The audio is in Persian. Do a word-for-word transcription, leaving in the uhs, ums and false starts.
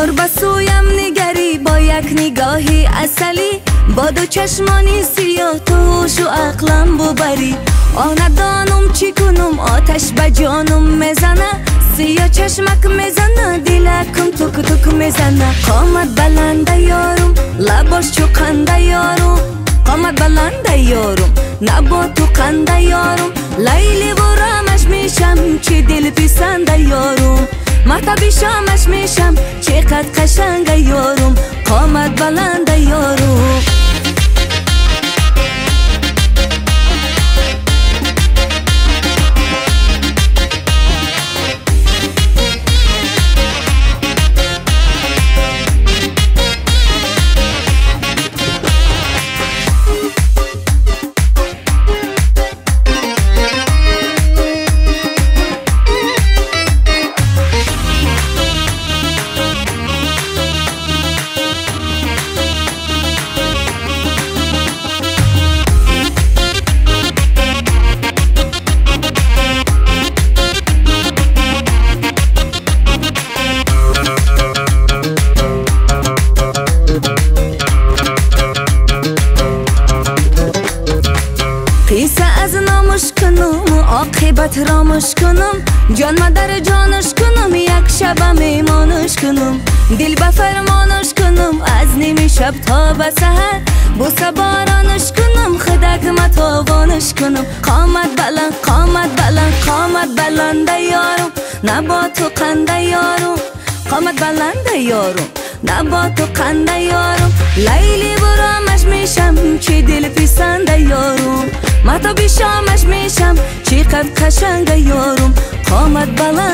بار به سویم نگری با یک نگاهی اصلی، با دو چشمانی سیاه تو هوش و عقلم ببری. آندانم چی کنم آتش به جانم میزنه، سیاه چشمک میزنه دلکم توک توک میزنه. قامت بلنده یارم لباش چوقنده یارم، قامت بلنده یارم نبا تو قنده یارم. لیلی و رامش میشم چی دل پیسنده یارم، محتابی شامش میشم چقدر قشنگه یارم. قامت بلنده یارم. قیصه از نامش کنم عاقبت رامش کنم، جان مادر جانش کنم یک شب میمانش کنم. دل به فرمانش کنم از نیمه شب تا به سحر، بوسه بارانش کنم خدک متاوانش کنم. قامت بلند قامت بلند قامت بلنده یارم نبا تو قنده یارم، قامت بلنده یارم نبا تو قنده یارم. لیلی برامش میشم چی دل پیسنده یارم، محتابی شامش میشم چقدر قشنگه یارم. قامت بلند